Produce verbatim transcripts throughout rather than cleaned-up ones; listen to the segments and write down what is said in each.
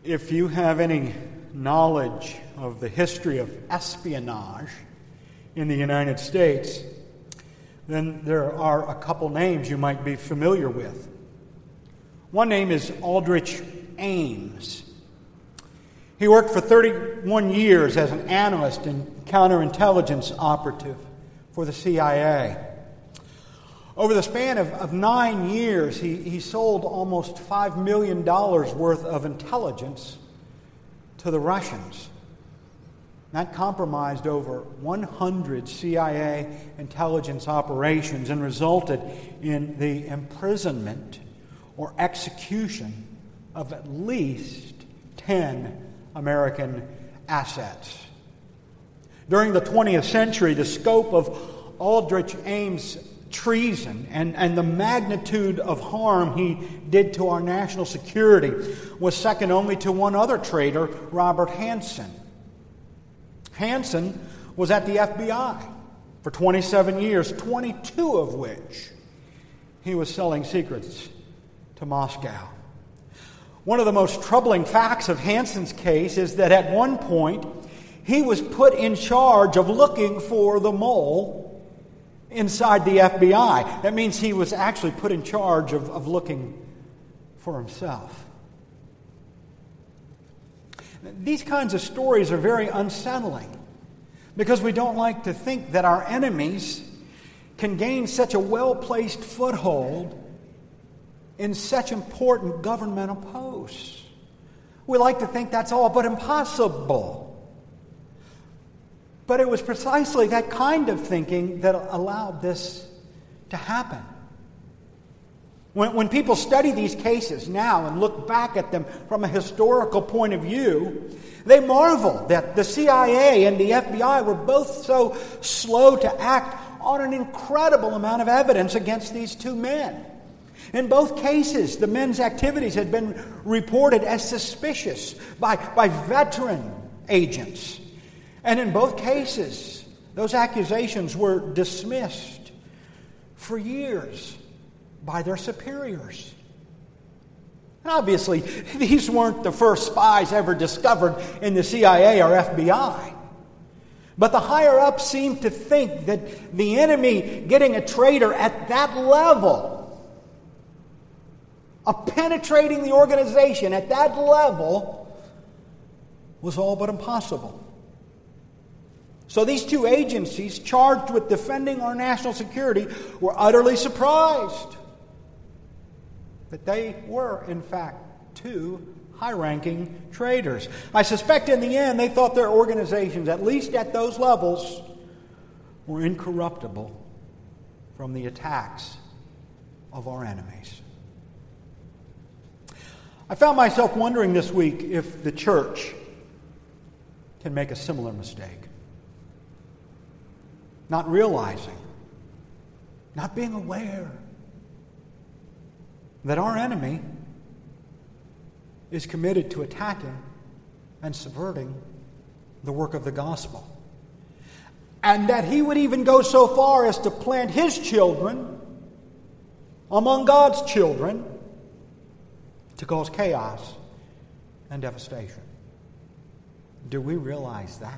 If you have any knowledge of the history of espionage in the United States, then there are a couple names you might be familiar with. One name is Aldrich Ames. He worked for thirty-one years as an analyst and counterintelligence operative for the C I A. Over the span of, of nine years, he, he sold almost five million dollars worth of intelligence to the Russians. That compromised over one hundred C I A intelligence operations and resulted in the imprisonment or execution of at least ten American assets. During the twentieth century, the scope of Aldrich Ames' treason and, and the magnitude of harm he did to our national security was second only to one other traitor, Robert Hanssen. Hanssen was at the F B I for twenty-seven years, twenty-two of which he was selling secrets to Moscow. One of the most troubling facts of Hanssen's case is that at one point he was put in charge of looking for the mole inside the F B I. That means he was actually put in charge of, of looking for himself. These kinds of stories are very unsettling because we don't like to think that our enemies can gain such a well-placed foothold in such important governmental posts. We like to think that's all but impossible. But it was precisely that kind of thinking that allowed this to happen. When, when people study these cases now and look back at them from a historical point of view, they marvel that the C I A and the F B I were both so slow to act on an incredible amount of evidence against these two men. In both cases, the men's activities had been reported as suspicious by, by veteran agents. And in both cases, those accusations were dismissed for years by their superiors. And obviously, these weren't the first spies ever discovered in the C I A or F B I. But the higher-ups seemed to think that the enemy getting a traitor at that level, of penetrating the organization at that level, was all but impossible. So these two agencies charged with defending our national security were utterly surprised that they were, in fact, two high-ranking traitors. I suspect in the end they thought their organizations, at least at those levels, were incorruptible from the attacks of our enemies. I found myself wondering this week if the church can make a similar mistake. Not realizing, not being aware that our enemy is committed to attacking and subverting the work of the gospel. And that he would even go so far as to plant his children among God's children to cause chaos and devastation. Do we realize that?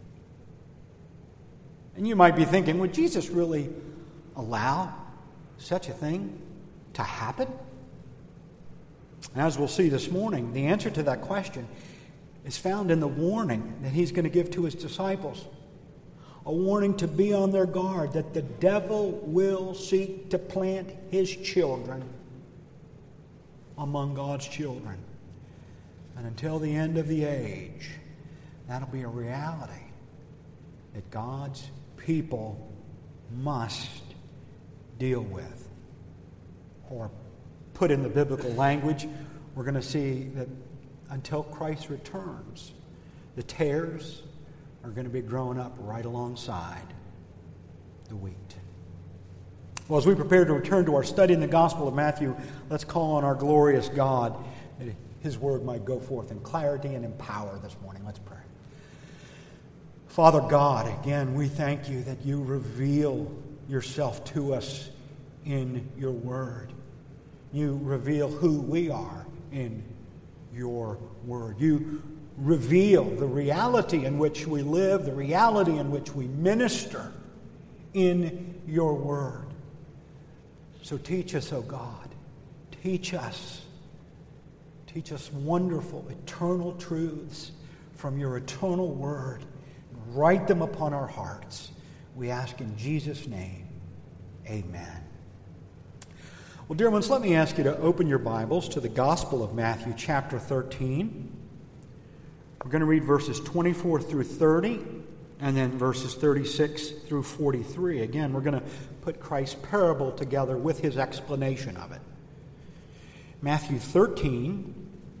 And you might be thinking, would Jesus really allow such a thing to happen? And as we'll see this morning, the answer to that question is found in the warning that he's going to give to his disciples. A warning to be on their guard that the devil will seek to plant his children among God's children. And until the end of the age, that'll be a reality that God's people must deal with. Or put in the biblical language, we're going to see that until Christ returns, the tares are going to be growing up right alongside the wheat. Well, as we prepare to return to our study in the Gospel of Matthew, let's call on our glorious God that his word might go forth in clarity and in power this morning. Let's pray. Father God, again, we thank you that you reveal yourself to us in your word. You reveal who we are in your word. You reveal the reality in which we live, the reality in which we minister in your word. So teach us, O God. Teach us. Teach us wonderful, eternal truths from your eternal word. Write them upon our hearts. We ask in Jesus' name. Amen. Well, dear ones, let me ask you to open your Bibles to the Gospel of Matthew, chapter thirteen. We're going to read verses twenty-four through thirty, and then verses thirty-six through forty-three. Again, we're going to put Christ's parable together with his explanation of it. Matthew thirteen,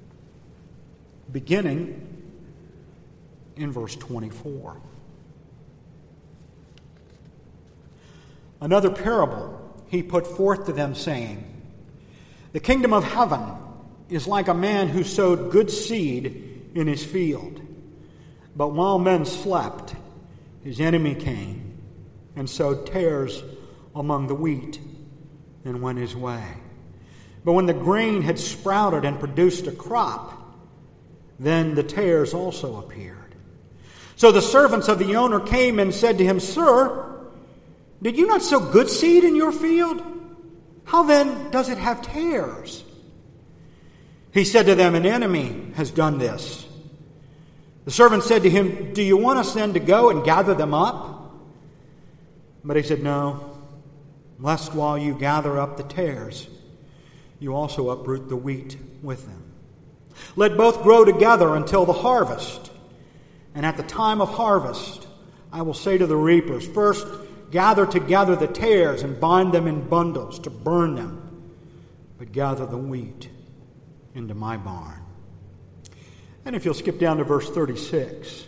beginning in verse twenty-four. Another parable he put forth to them, saying, "The kingdom of heaven is like a man who sowed good seed in his field. But while men slept, his enemy came and sowed tares among the wheat and went his way. But when the grain had sprouted and produced a crop, then the tares also appeared. So the servants of the owner came and said to him, 'Sir, did you not sow good seed in your field? How then does it have tares?' He said to them, 'An enemy has done this.' The servant said to him, 'Do you want us then to go and gather them up?' But he said, 'No, lest while you gather up the tares, you also uproot the wheat with them. Let both grow together until the harvest. And at the time of harvest, I will say to the reapers, first, gather together the tares and bind them in bundles to burn them, but gather the wheat into my barn.'" And if you'll skip down to verse thirty-six.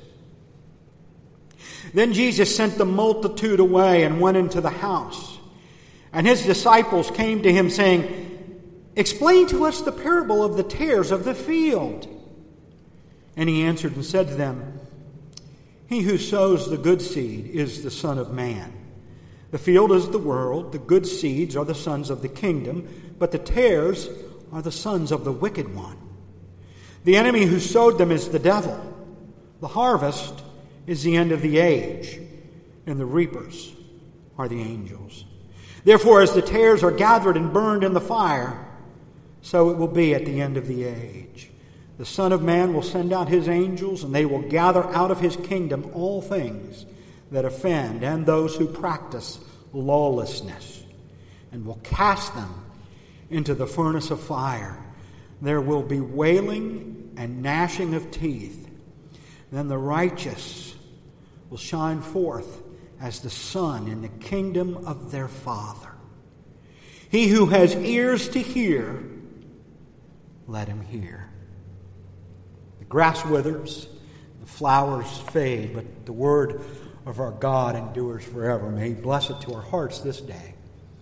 "Then Jesus sent the multitude away and went into the house. And his disciples came to him, saying, 'Explain to us the parable of the tares of the field.' And he answered and said to them, 'He who sows the good seed is the Son of Man. The field is the world, the good seeds are the sons of the kingdom, but the tares are the sons of the wicked one. The enemy who sowed them is the devil. The harvest is the end of the age, and the reapers are the angels. Therefore, as the tares are gathered and burned in the fire, so it will be at the end of the age. The Son of Man will send out his angels, and they will gather out of his kingdom all things that offend and those who practice lawlessness, and will cast them into the furnace of fire. There will be wailing and gnashing of teeth. Then the righteous will shine forth as the sun in the kingdom of their Father. He who has ears to hear, let him hear." The grass withers, the flowers fade, but the word of our God endures forever. May He bless it to our hearts this day.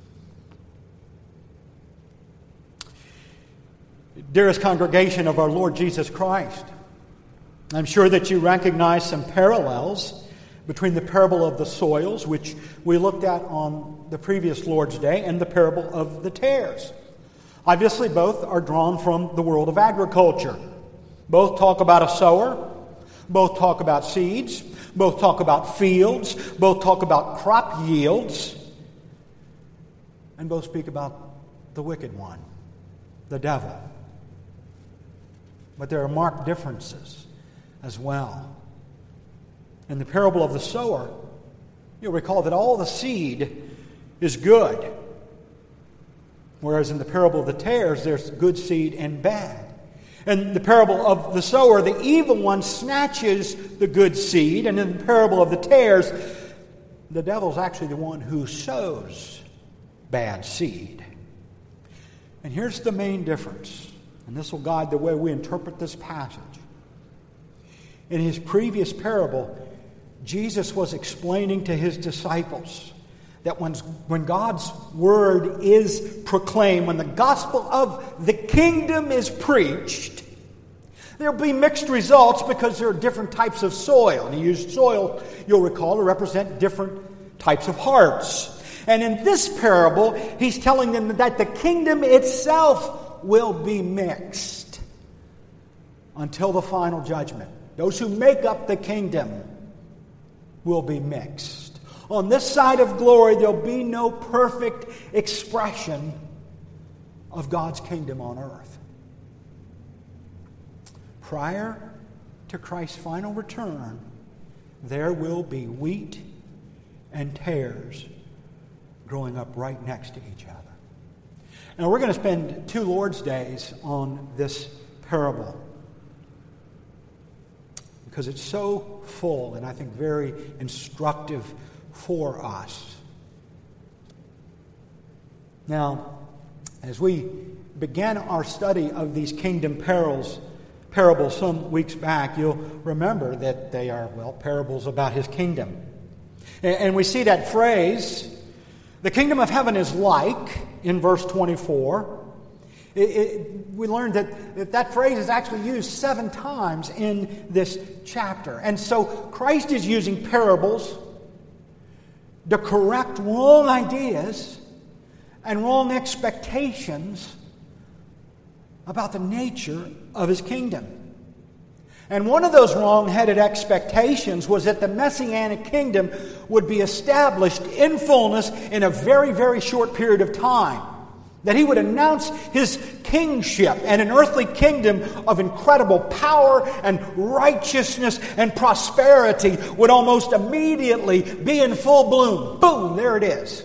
Dearest congregation of our Lord Jesus Christ, I'm sure that you recognize some parallels between the parable of the soils, which we looked at on the previous Lord's Day, and the parable of the tares. Obviously, both are drawn from the world of agriculture. Both talk about a sower. Both talk about seeds. Both talk about fields. Both talk about crop yields. And both speak about the wicked one, the devil. But there are marked differences as well. In the parable of the sower, you'll recall that all the seed is good. Whereas in the parable of the tares, there's good seed and bad. In the parable of the sower, the evil one snatches the good seed. And in the parable of the tares, the devil's actually the one who sows bad seed. And here's the main difference. And this will guide the way we interpret this passage. In his previous parable, Jesus was explaining to his disciples that when, when God's word is proclaimed, when the gospel of the kingdom is preached, there will be mixed results because there are different types of soil. And he used soil, you'll recall, to represent different types of hearts. And in this parable, he's telling them that the kingdom itself will be mixed. until the final judgment. Those who make up the kingdom will be mixed. On this side of glory, there'll be no perfect expression of God's kingdom on earth. Prior to Christ's final return, there will be wheat and tares growing up right next to each other. Now, we're going to spend two Lord's Days on this parable because it's so full and I think very instructive for us. Now, as we began our study of these kingdom parables, parables some weeks back, you'll remember that they are, well, parables about his kingdom. And we see that phrase, the kingdom of heaven is like, in verse twenty-four. It, it, we learned that, that that phrase is actually used seven times in this chapter. And so Christ is using parables to correct wrong ideas and wrong expectations about the nature of his kingdom. And one of those wrong-headed expectations was that the Messianic kingdom would be established in fullness in a very, very short period of time. That he would announce his kingship and an earthly kingdom of incredible power and righteousness and prosperity would almost immediately be in full bloom. Boom, there it is.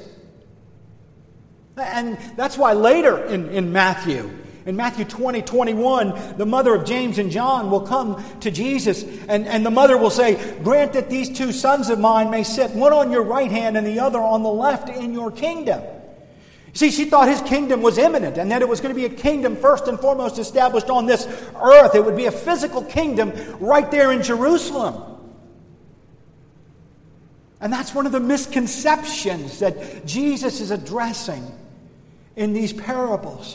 And that's why later in, in Matthew, in Matthew twenty, twenty-one, the mother of James and John will come to Jesus, and, and the mother will say, "Grant that these two sons of mine may sit, one on your right hand and the other on the left in your kingdom." See, she thought his kingdom was imminent, and that it was going to be a kingdom first and foremost established on this earth. It would be a physical kingdom right there in Jerusalem. And that's one of the misconceptions that Jesus is addressing in these parables.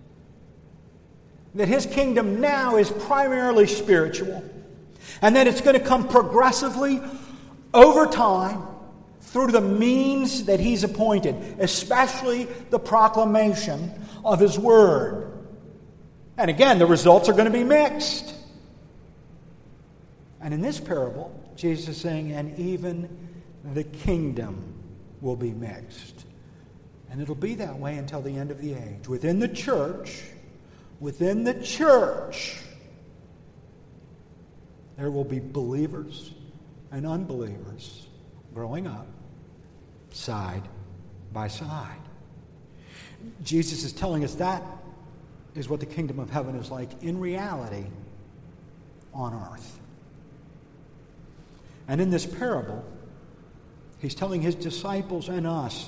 That his kingdom now is primarily spiritual, and that it's going to come progressively over time through the means that he's appointed, especially the proclamation of his word. And again, the results are going to be mixed. And in this parable, Jesus is saying, and even the kingdom will be mixed. And it'll be that way until the end of the age. Within the church, within the church, there will be believers and unbelievers growing up side by side. Jesus is telling us that is what the kingdom of heaven is like in reality on earth. And in this parable, he's telling his disciples and us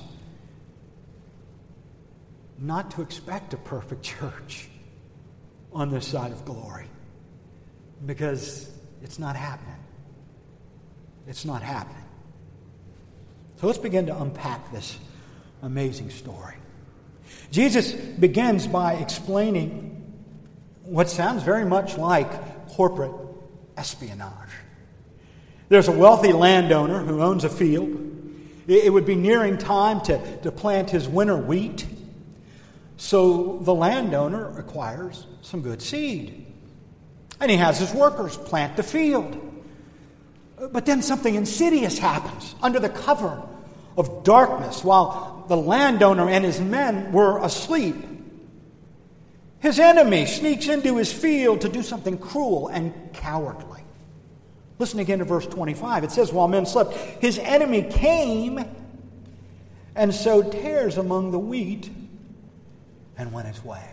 not to expect a perfect church on this side of glory, because it's not happening. It's not happening. So let's begin to unpack this amazing story. Jesus begins by explaining what sounds very much like corporate espionage. There's a wealthy landowner who owns a field. It would be nearing time to, to plant his winter wheat. So the landowner acquires some good seed. And he has his workers plant the field. But then something insidious happens under the cover of darkness while the landowner and his men were asleep. His enemy sneaks into his field to do something cruel and cowardly. Listen again to verse twenty-five. It says, while men slept, his enemy came and sowed tares among the wheat and went his way.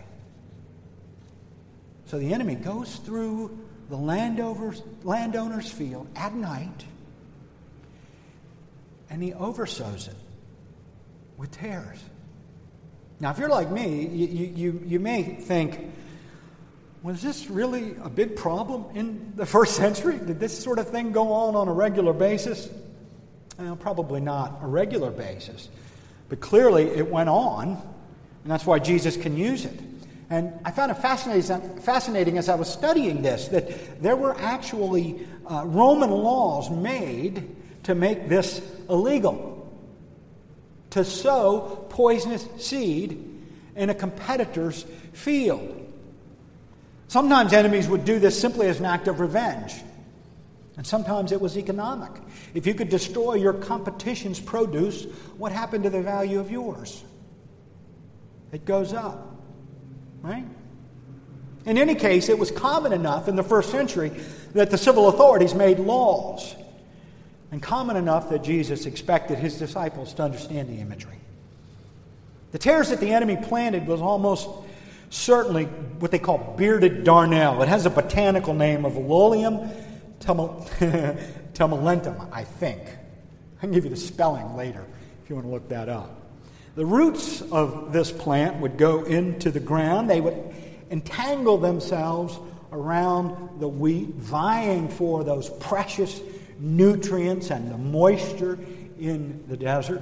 So the enemy goes through the landowner's, landowner's field at night, and he oversows it with tares. Now, if you're like me, you, you, you may think, was this really a big problem in the first century? Did this sort of thing go on on a regular basis? Well, probably not a regular basis. But clearly it went on, and that's why Jesus can use it. And I found it fascinating, fascinating as I was studying this, that there were actually uh, Roman laws made to make this illegal. To sow poisonous seed in a competitor's field. Sometimes enemies would do this simply as an act of revenge. And sometimes it was economic. If you could destroy your competition's produce, what happened to the value of yours? It goes up, right? In any case, it was common enough in the first century that the civil authorities made laws, and common enough that Jesus expected his disciples to understand the imagery. The tares that the enemy planted was almost certainly what they call bearded darnel. It has a botanical name of Lolium temulentum, I think. I can give you the spelling later if you want to look that up. The roots of this plant would go into the ground. They would entangle themselves around the wheat, vying for those precious nutrients and the moisture in the desert.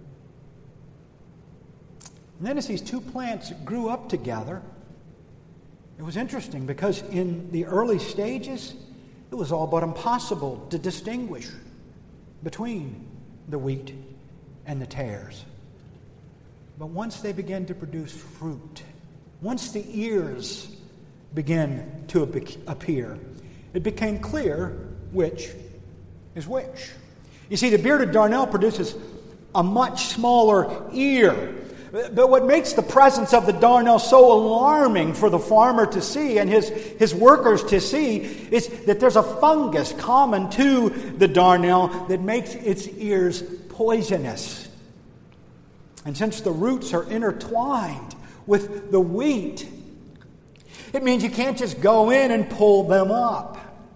And then as these two plants grew up together, it was interesting because in the early stages, it was all but impossible to distinguish between the wheat and the tares. But once they began to produce fruit, once the ears began to appear, it became clear which is which. You see, the bearded darnel produces a much smaller ear. But what makes the presence of the darnel so alarming for the farmer to see and his, his workers to see is that there's a fungus common to the darnel that makes its ears poisonous. And since the roots are intertwined with the wheat, it means you can't just go in and pull them up.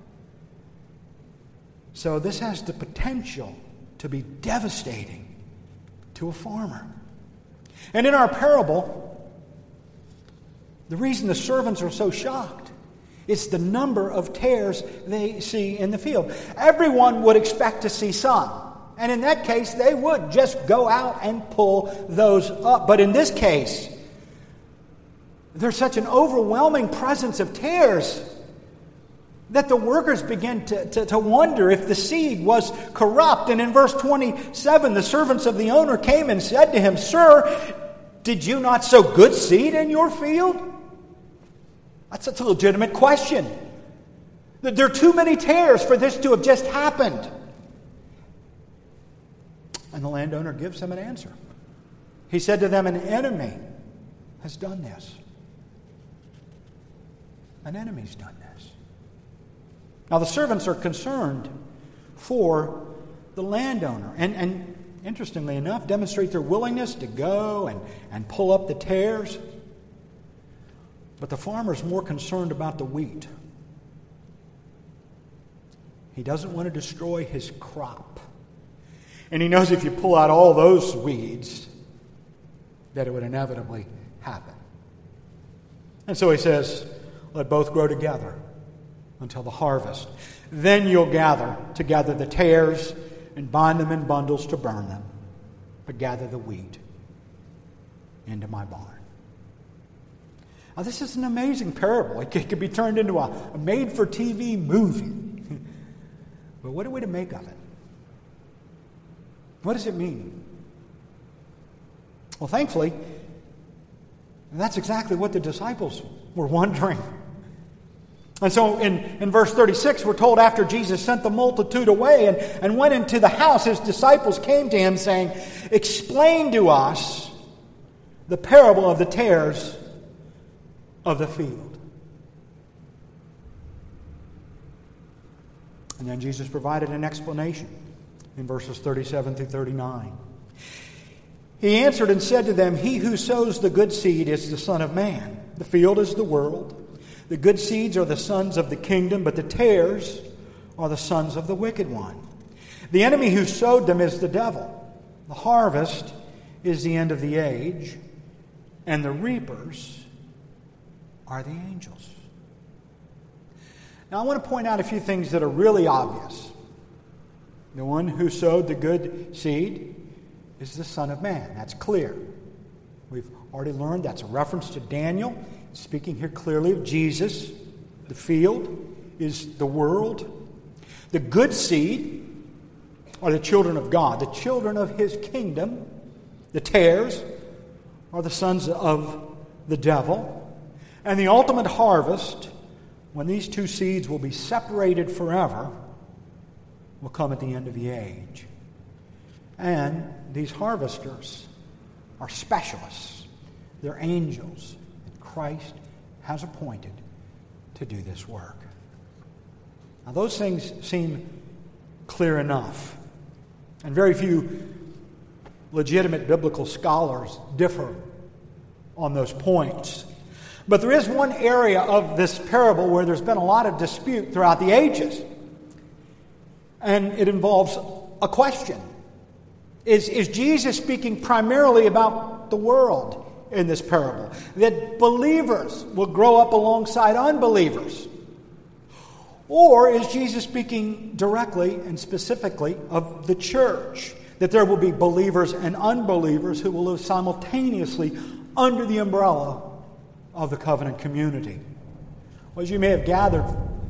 So this has the potential to be devastating to a farmer. And in our parable, the reason the servants are so shocked is the number of tares they see in the field. Everyone would expect to see some. And in that case, they would just go out and pull those up. But in this case, there's such an overwhelming presence of tares that the workers begin to, to, to wonder if the seed was corrupt. And in verse twenty-seven, the servants of the owner came and said to him, "Sir, did you not sow good seed in your field?" That's, that's a legitimate question. There are too many tares for this to have just happened. And the landowner gives them an answer. He said to them, "An enemy has done this." An enemy's done this. Now the servants are concerned for the landowner. And, and interestingly enough, demonstrate their willingness to go and, and pull up the tares. But the farmer's more concerned about the wheat. He doesn't want to destroy his crop. And he knows if you pull out all those weeds, that it would inevitably happen. And so he says, "Let both grow together until the harvest. Then you'll gather together the tares and bind them in bundles to burn them, but gather the wheat into my barn." Now, this is an amazing parable. It could be turned into a, a made-for-T V movie. But what are we to make of it? What does it mean? Well, thankfully, that's exactly what the disciples were wondering. And so in, in verse thirty-six, we're told after Jesus sent the multitude away and, and went into the house, his disciples came to him saying, "Explain to us the parable of the tares of the field." And then Jesus provided an explanation in verses thirty-seven through thirty-nine. He answered and said to them, "He who sows the good seed is the Son of Man. The field is the world. The good seeds are the sons of the kingdom, but the tares are the sons of the wicked one. The enemy who sowed them is the devil. The harvest is the end of the age, and the reapers are the angels." Now I want to point out a few things that are really obvious. The one who sowed the good seed is the Son of Man. That's clear. We've already learned that's a reference to Daniel, speaking here clearly of Jesus. The field is the world. The good seed are the children of God, the children of his kingdom. The tares are the sons of the devil. And the ultimate harvest when these two seeds will be separated forever will come at the end of the age. And these harvesters are specialists. They're angels that Christ has appointed to do this work. Now, those things seem clear enough. And very few legitimate biblical scholars differ on those points. But there is one area of this parable where there's been a lot of dispute throughout the ages. And it involves a question. Is, is Jesus speaking primarily about the world in this parable? That believers will grow up alongside unbelievers? Or is Jesus speaking directly and specifically of the church? That there will be believers and unbelievers who will live simultaneously under the umbrella of the covenant community. Well, as you may have gathered,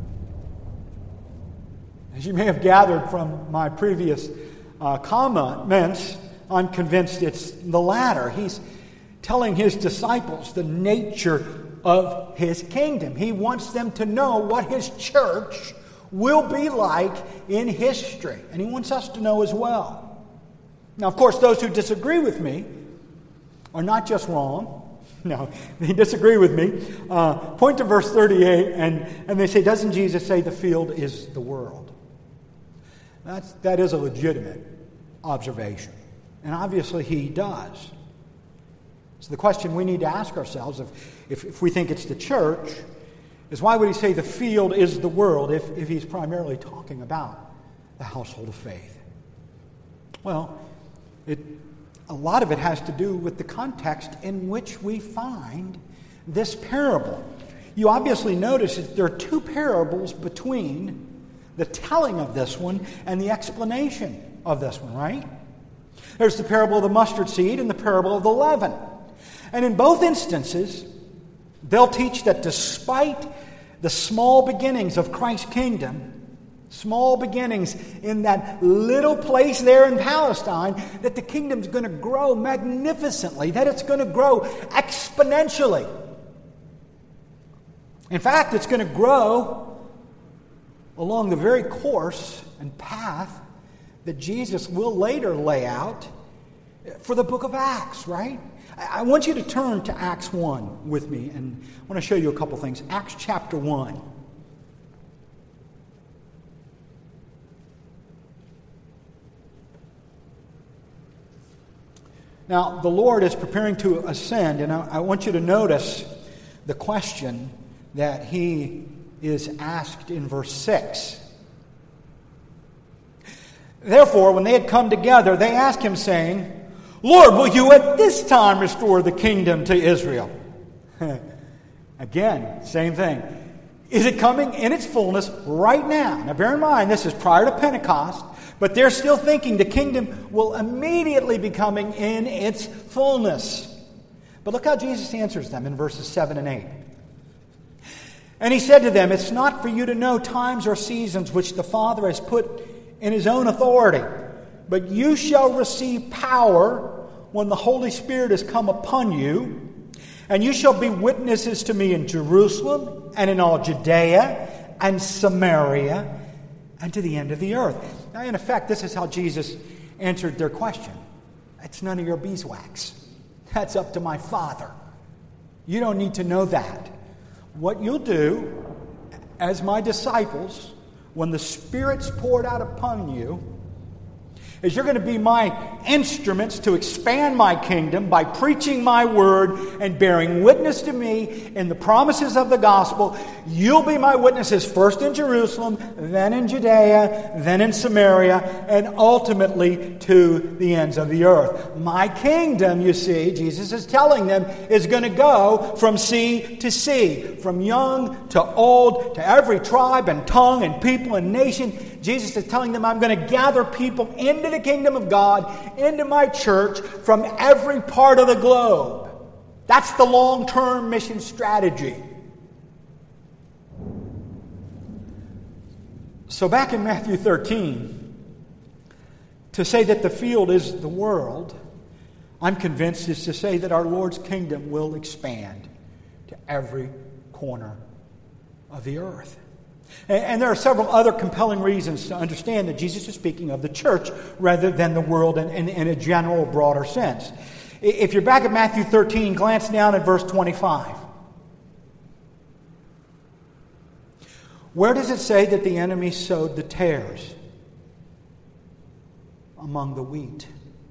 as you may have gathered from my previous uh, comments, I'm convinced it's the latter. He's telling his disciples the nature of his kingdom. He wants them to know what his church will be like in history. And he wants us to know as well. Now, of course, those who disagree with me are not just wrong. No, they disagree with me. Uh, point to verse thirty-eight, and, and they say, doesn't Jesus say the field is the world? That's, that is a legitimate observation. And obviously he does. So the question we need to ask ourselves, if, if, if we think it's the church, is why would he say the field is the world if, if he's primarily talking about the household of faith? Well, it, a lot of it has to do with the context in which we find this parable. You obviously notice that there are two parables between the telling of this one and the explanation of this one, right? There's the parable of the mustard seed and the parable of the leaven. And in both instances, they'll teach that despite the small beginnings of Christ's kingdom, small beginnings in that little place there in Palestine, that the kingdom's going to grow magnificently, that it's going to grow exponentially. In fact, it's going to grow along the very course and path that Jesus will later lay out for the book of Acts, right? I want you to turn to Acts one with me, and I want to show you a couple things. Acts chapter one. Now, the Lord is preparing to ascend, and I, I want you to notice the question that he is asked in verse six. Therefore, when they had come together, they asked him, saying, Lord, will you at this time restore the kingdom to Israel? Again, same thing. Is it coming in its fullness right now? Now, bear in mind, this is prior to Pentecost, but they're still thinking the kingdom will immediately be coming in its fullness. But look how Jesus answers them in verses seven and eight. And he said to them, it's not for you to know times or seasons which the Father has put in his own authority, but you shall receive power when the Holy Spirit has come upon you, and you shall be witnesses to me in Jerusalem and in all Judea and Samaria and to the end of the earth. Now, in effect, this is how Jesus answered their question. It's none of your beeswax. That's up to my Father. You don't need to know that. What you'll do as my disciples, when the Spirit's poured out upon you, is you're going to be my instruments to expand my kingdom by preaching my word and bearing witness to me in the promises of the gospel. You'll be my witnesses first in Jerusalem, then in Judea, then in Samaria, and ultimately to the ends of the earth. My kingdom, you see, Jesus is telling them, is going to go from sea to sea, from young to old, to every tribe and tongue and people and nation. Jesus is telling them, I'm going to gather people into the kingdom of God, into my church from every part of the globe. That's the long-term mission strategy. So back in Matthew thirteen, to say that the field is the world, I'm convinced is to say that our Lord's kingdom will expand to every corner of the earth. And there are several other compelling reasons to understand that Jesus is speaking of the church rather than the world in, in, in a general, broader sense. If you're back at Matthew thirteen, glance down at verse twenty-five. Where does it say that the enemy sowed the tares? Among the wheat.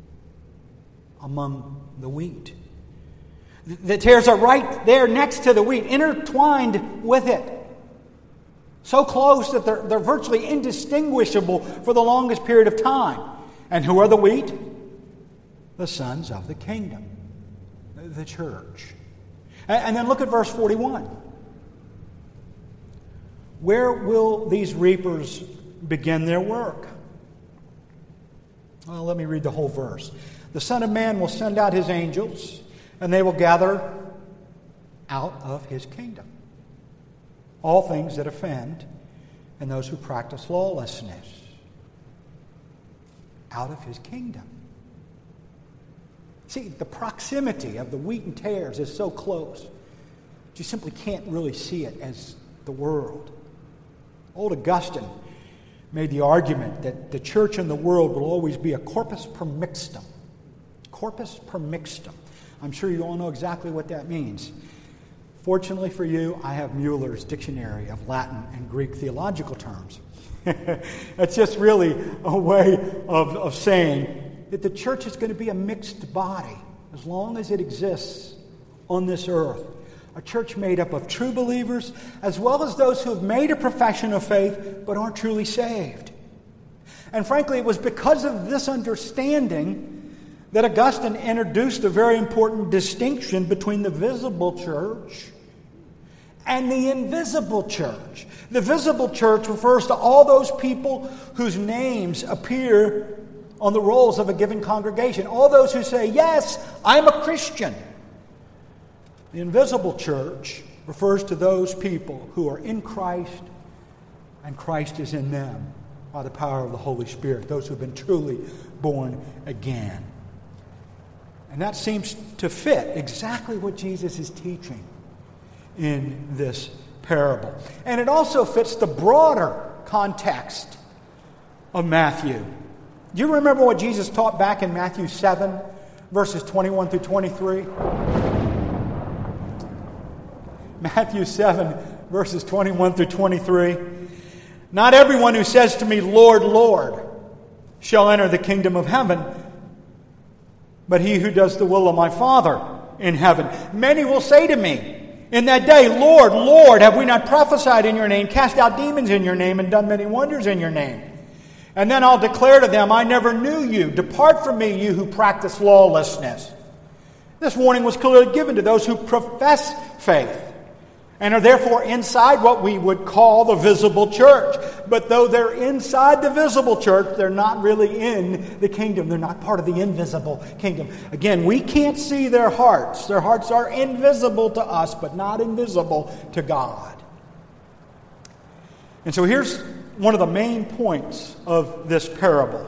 Among the wheat. The tares are right there next to the wheat, intertwined with it. So close that they're, they're virtually indistinguishable for the longest period of time. And who are the wheat? The sons of the kingdom, the church. And then look at verse forty-one. Where will these reapers begin their work? Well, let me read the whole verse. The Son of Man will send out his angels, and they will gather out of his kingdom all things that offend and those who practice lawlessness. Out of his kingdom. See, the proximity of the wheat and tares is so close. You simply can't really see it as the world. Old Augustine made the argument that the church and the world will always be a corpus permixtum. Corpus permixtum. I'm sure you all know exactly what that means. Fortunately for you, I have Mueller's Dictionary of Latin and Greek theological terms. It's just really a way of, of saying that the church is going to be a mixed body as long as it exists on this earth. A church made up of true believers as well as those who have made a profession of faith but aren't truly saved. And frankly, it was because of this understanding that Augustine introduced a very important distinction between the visible church and the invisible church. The visible church refers to all those people whose names appear on the rolls of a given congregation. All those who say, yes, I'm a Christian. The invisible church refers to those people who are in Christ and Christ is in them by the power of the Holy Spirit, those who have been truly born again. And that seems to fit exactly what Jesus is teaching in this parable. And it also fits the broader context of Matthew. Do you remember what Jesus taught back in Matthew seven, verses twenty-one through twenty-three? Matthew seven, verses twenty-one through twenty-three. Not everyone who says to me, Lord, Lord, shall enter the kingdom of heaven, but he who does the will of my Father in heaven. Many will say to me in that day, Lord, Lord, have we not prophesied in your name, cast out demons in your name, and done many wonders in your name? And then I'll declare to them, I never knew you. Depart from me, you who practice lawlessness. This warning was clearly given to those who profess faith and are therefore inside what we would call the visible church. But though they're inside the visible church, they're not really in the kingdom. They're not part of the invisible kingdom. Again, we can't see their hearts. Their hearts are invisible to us, but not invisible to God. And so here's one of the main points of this parable.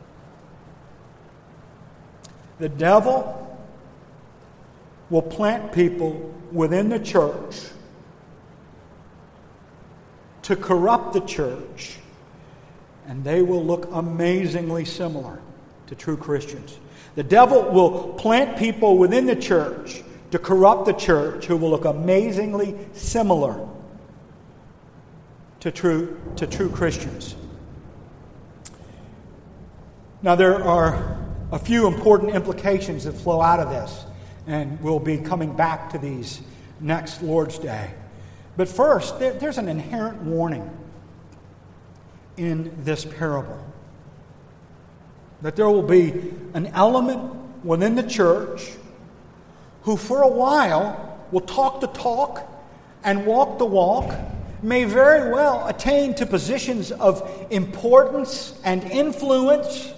The devil will plant people within the church to corrupt the church, and they will look amazingly similar to true Christians. The devil will plant people within the church to corrupt the church who will look amazingly similar to true, to true Christians. Now, there are a few important implications that flow out of this, and we'll be coming back to these next Lord's Day. But first, there, there's an inherent warning in this parable. That there will be an element within the church who for a while will talk the talk and walk the walk, may very well attain to positions of importance and influence,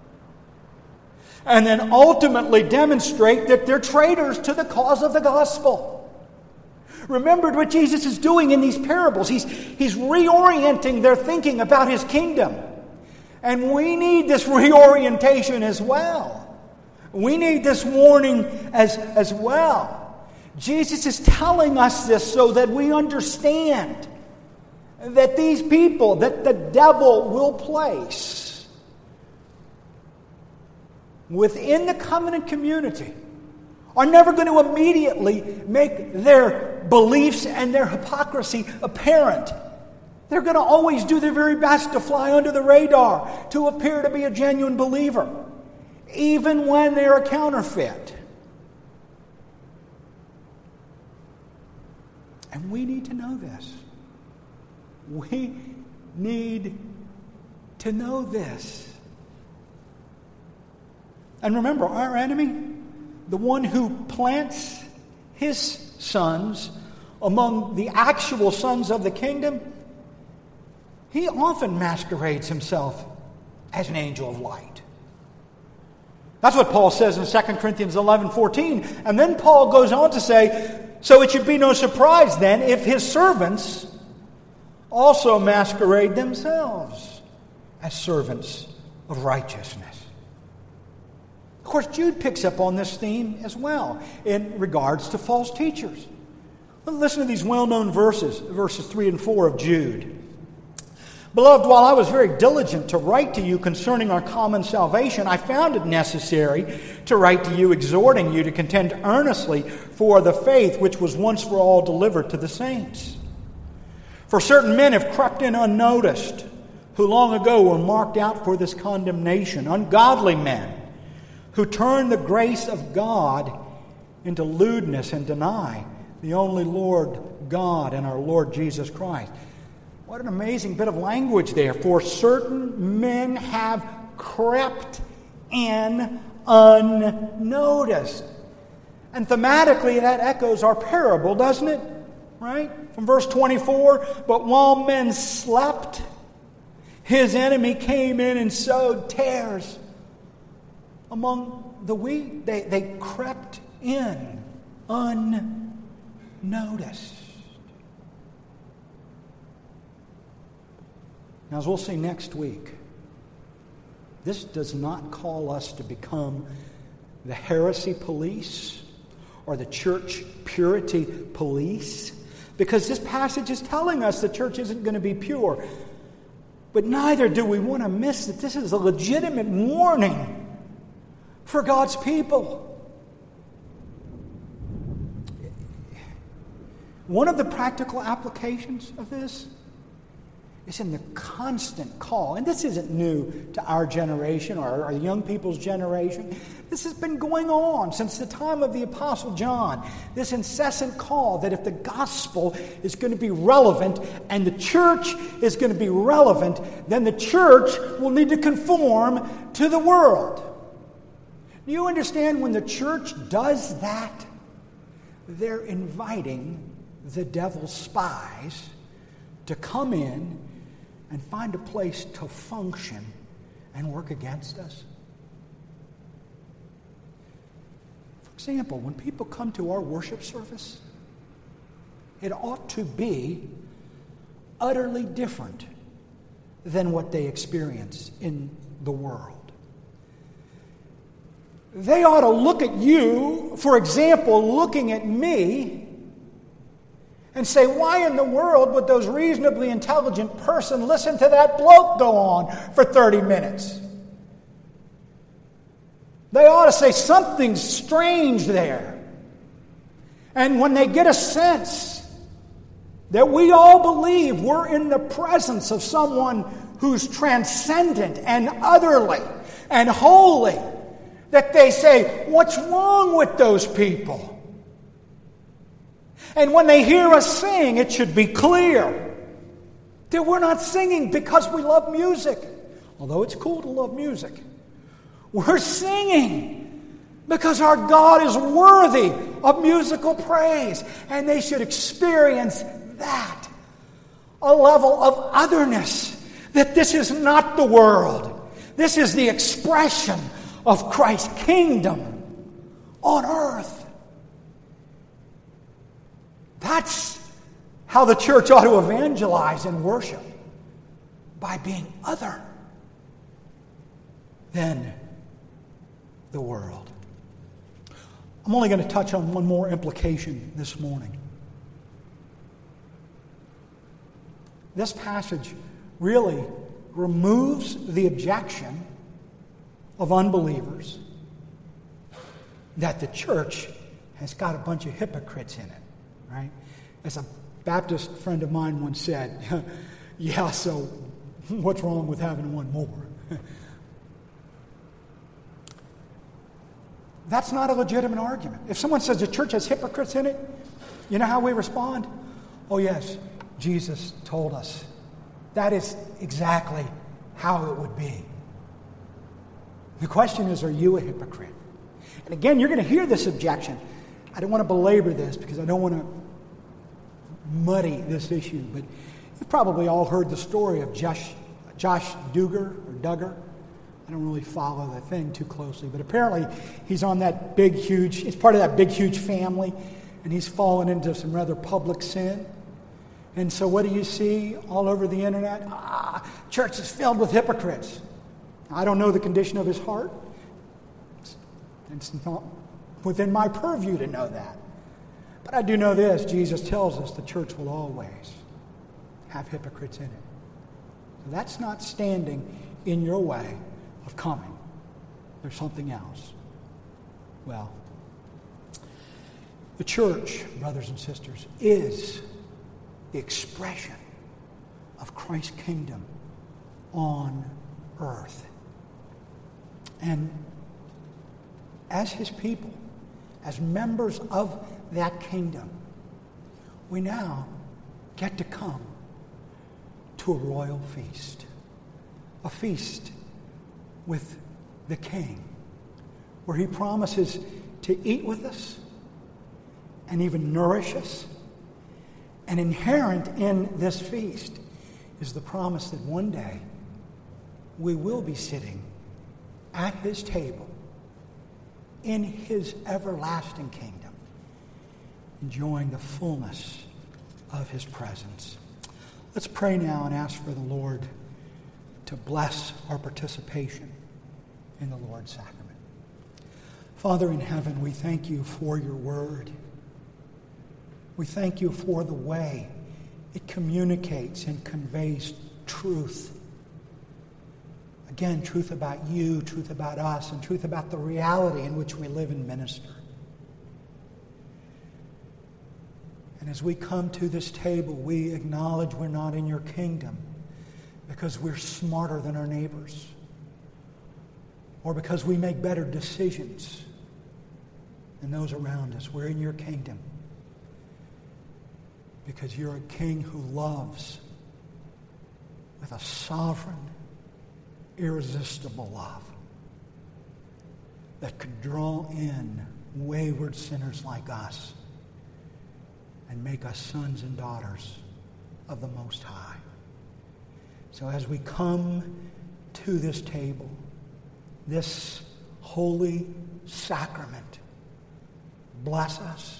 and then ultimately demonstrate that they're traitors to the cause of the gospel. Remember what Jesus is doing in these parables. He's, he's reorienting their thinking about his kingdom. And we need this reorientation as well. We need this warning as, as well. Jesus is telling us this so that we understand that these people that the devil will place within the covenant community are never going to immediately make their beliefs and their hypocrisy apparent. They're going to always do their very best to fly under the radar, to appear to be a genuine believer, even when they're a counterfeit. And we need to know this. We need to know this. And remember, our enemy, the one who plants his sons among the actual sons of the kingdom, he often masquerades himself as an angel of light. That's what Paul says in Second Corinthians eleven fourteen. And then Paul goes on to say, so it should be no surprise then if his servants also masquerade themselves as servants of righteousness. Of course, Jude picks up on this theme as well in regards to false teachers. Listen to these well-known verses, verses three and four of Jude. Beloved, while I was very diligent to write to you concerning our common salvation, I found it necessary to write to you, exhorting you to contend earnestly for the faith which was once for all delivered to the saints. For certain men have crept in unnoticed, who long ago were marked out for this condemnation, ungodly men, who turn the grace of God into lewdness and deny the only Lord God and our Lord Jesus Christ. What an amazing bit of language there. For certain men have crept in unnoticed. And thematically, that echoes our parable, doesn't it? Right? From verse twenty-four, but while men slept, his enemy came in and sowed tares among the wheat. They, they crept in unnoticed. Now, as we'll see next week, this does not call us to become the heresy police or the church purity police, because this passage is telling us the church isn't going to be pure. But neither do we want to miss that this is a legitimate warning for God's people. One of the practical applications of this is in the constant call. And this isn't new to our generation or our young people's generation. This has been going on since the time of the Apostle John. This incessant call that if the gospel is going to be relevant and the church is going to be relevant, then the church will need to conform to the world. Do you understand when the church does that, they're inviting the devil's spies to come in and find a place to function and work against us? For example, when people come to our worship service, it ought to be utterly different than what they experience in the world. They ought to look at you, for example, looking at me, and say, why in the world would those reasonably intelligent person listen to that bloke go on for thirty minutes? They ought to say something's strange there. And when they get a sense that we all believe we're in the presence of someone who's transcendent and otherly and holy, that they say, what's wrong with those people? And when they hear us sing, it should be clear that we're not singing because we love music, although it's cool to love music. We're singing because our God is worthy of musical praise, and they should experience that, a level of otherness, that this is not the world. This is the expression of Christ's kingdom on earth. That's how the church ought to evangelize and worship, by being other than the world. I'm only going to touch on one more implication this morning. This passage really removes the objection of unbelievers that the church has got a bunch of hypocrites in it, right? As a Baptist friend of mine once said, yeah, so what's wrong with having one more? That's not a legitimate argument. If someone says the church has hypocrites in it, you know how we respond? Oh yes, Jesus told us. That is exactly how it would be. The question is, are you a hypocrite? And again, you're going to hear this objection. I don't want to belabor this because I don't want to muddy this issue, but you've probably all heard the story of Josh, Josh Duggar or Duggar. I don't really follow the thing too closely, but apparently he's on that big, huge, he's part of that big, huge family, and he's fallen into some rather public sin. And so what do you see all over the internet? Ah, church is filled with hypocrites. I don't know the condition of his heart. It's, it's not within my purview to know that. But I do know this, Jesus tells us the church will always have hypocrites in it. So that's not standing in your way of coming. There's something else. Well, the church, brothers and sisters, is the expression of Christ's kingdom on earth. And as his people, as members of that kingdom, we now get to come to a royal feast. A feast with the King, where he promises to eat with us and even nourish us. And inherent in this feast is the promise that one day we will be sitting at his table in his everlasting kingdom, enjoying the fullness of his presence. Let's pray now and ask for the Lord to bless our participation in the Lord's sacrament. Father in heaven, we thank you for your word. We thank you for the way it communicates and conveys truth. Again, truth about you, truth about us, and truth about the reality in which we live and minister. And as we come to this table, we acknowledge we're not in your kingdom because we're smarter than our neighbors, or because we make better decisions than those around us. We're in your kingdom because you're a king who loves with a sovereign, irresistible love that could draw in wayward sinners like us and make us sons and daughters of the Most High. So as we come to this table, this holy sacrament, bless us,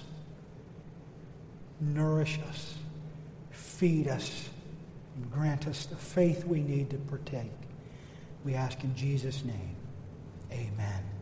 nourish us, feed us, and grant us the faith we need to partake. We ask in Jesus' name, amen.